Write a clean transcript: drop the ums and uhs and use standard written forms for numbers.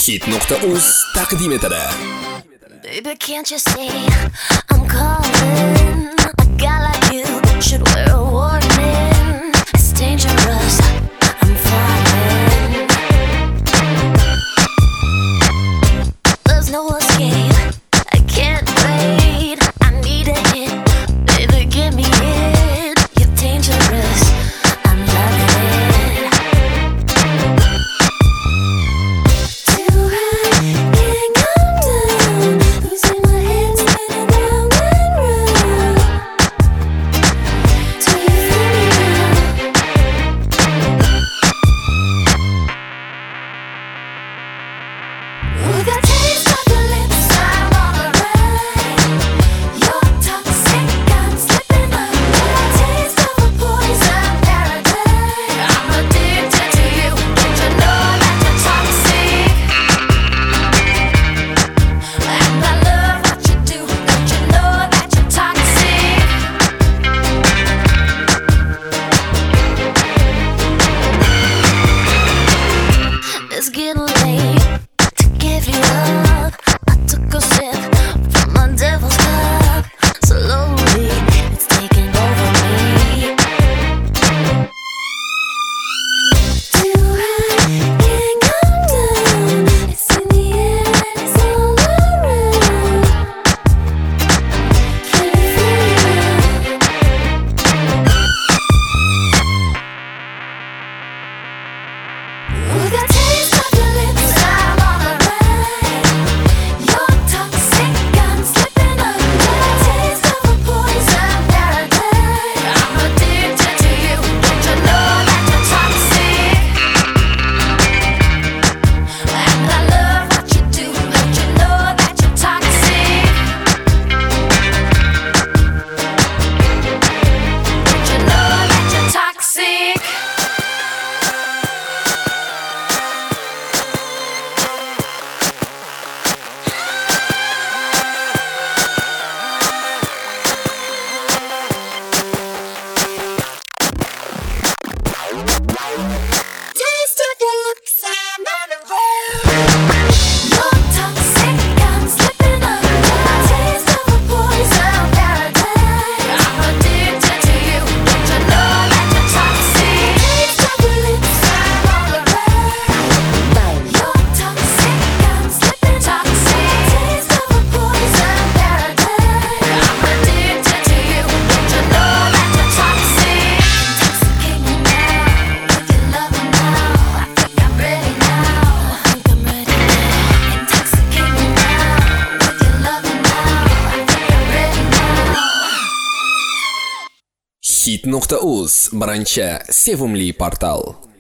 Hit.uz taqdim etadi. Baby, can't you see I'm calling? A guy like you should wear a warning. It's dangerous, I'm falling. There's no escape, I can't wait. I need a hit, baby, give me it. You're dangerous, I'm loving it. Too high, can't come down. Losing my head, spinning round and round. Do you feel me now? Ooh, the taste of your lips, I'm all around. You're toxic, I'm slipping under. Taste of a poison paradise. I'm addicted to you, don't you know that you're toxic? And I love what you do, don't you know that you're toxic? It's getting late to give you up. I took a sip from my devil's cup. Slowly, it's taking over me. Too high, can't come down. It's in the air and it's all around. Can you feel it? Ooh, the taste of your lips, I'm all around. You're toxic, I'm slipping under. Taste of a poison paradise. I'm addicted to you, don't you know that you're toxic? And I love what you do, don't you know that you're toxic? Don't you know that you're toxic? Taste of your lips, I'm on the road. You're toxic, I'm slipping under. Taste of a poison paradise. I'm addicted to you, don't you know that you're toxic? Taste of your lips, I'm all around. You're toxic, I'm slipping toxic. Taste of a poison paradise. I'm addicted to you, don't you know that you're toxic? Intoxicate me now with your loving now. I think I'm ready now. I think I'm ready now. Intoxicate me now with your loving now. I think I'm ready now. Hit.uz birinchi sevimli portal.